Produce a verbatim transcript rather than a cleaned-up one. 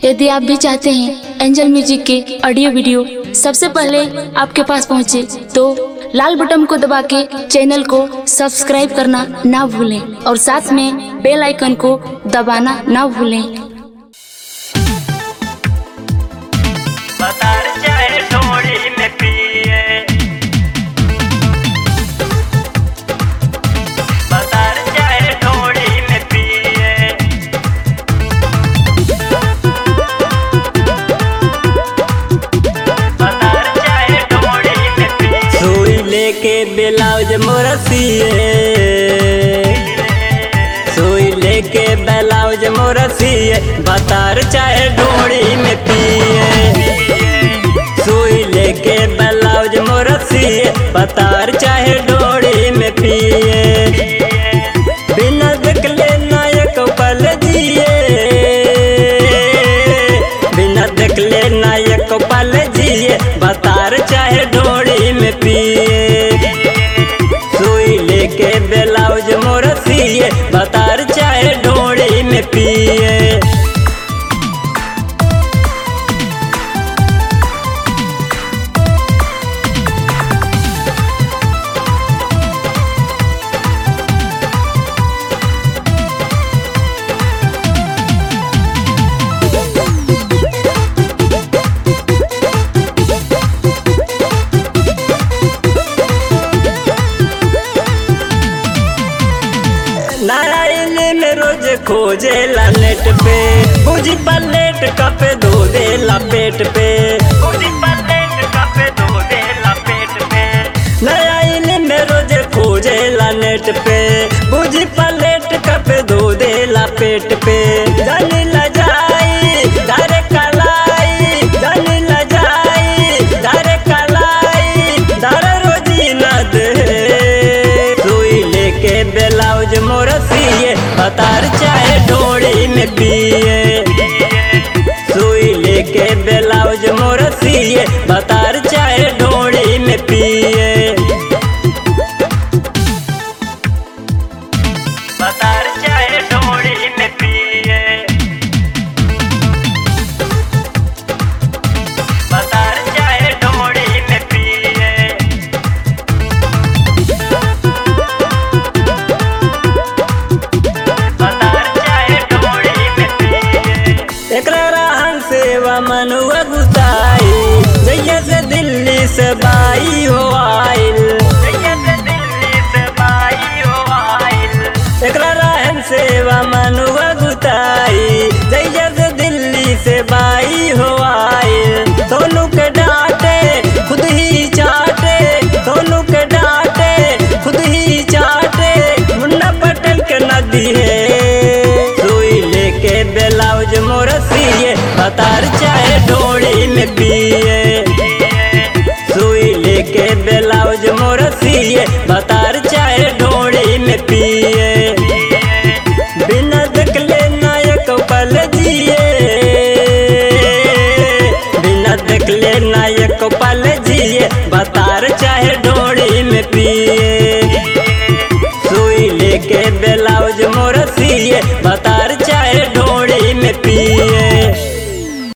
यदि आप भी चाहते हैं एंजल म्यूजिक के ऑडियो वीडियो सबसे पहले आपके पास पहुंचे, तो लाल बटन को दबा के चैनल को सब्सक्राइब करना ना भूलें और साथ में बेल आइकन को दबाना ना भूलें। बतार चाहे ढोड़ी में पिए, बतार चाहे ढोड़ी में पिए, बतार चाहे ढोड़ी में पिए। सुई लेके ब्लाउज मोरा सिए, सुई लेके ब्लाउज मोरा सिए, बतार चाहे ढोड़ी में पिए। सुई लेके ब्लाउज मोरा सिए, बतार चाहे ढोड़ी में पिए। बिना देखले नायक पल जिए, बिना देखले नायक पल जिए, बतार चाहे ढोड़ी में पिए। सुई लेके ब्लाउज मोरा सिए, बतार चाहे ढोड़ी में पिए। नारायण में रोज खोजेला नेट पे, बुझी पलेट कपे धो देला पेट पे, बुझी पलेट कपे धो देला पेट पे। नारायण में रोज खोजेला नेट पे, बुझी पलेट कपे धो देला पेट पे। जानी ला जाई दारे कलाई, जानी ला जाई दारे कलाई, दारे रोजी ना दे। सुई लेके ब्लाउज मोरा सिए, बतार चाहे ढोड़ी में पिए। सुई लेके ब्लाउज मोरा सिए, बतार चाहे ढोड़ी में पिए। बतार चाहे ढोड़ी में पिए, बतार चाहे ढोड़ी में पिए। एकरा रहन सेवा मनुआ गुसाई, जैया से दिल्ली से बाई हो आइल, जैया से दिल्ली से बाई हो आइल। एकरा रहन सेवा मनुआ गुसाई, जैया से दिल्ली से बाई हो आइल। सोनू के डांटे खुद ही चाटे, सोनू के डांटे खुद ही चाटे, मुन्ना पटेल के नदी है। सुई लेके ब्लाउज मोरा सिए, बतार चाहे ढोड़ी में पिए। सुई लेके ब्लाउज मोरा सिए, बतार चाहे ढोड़ी में पिए।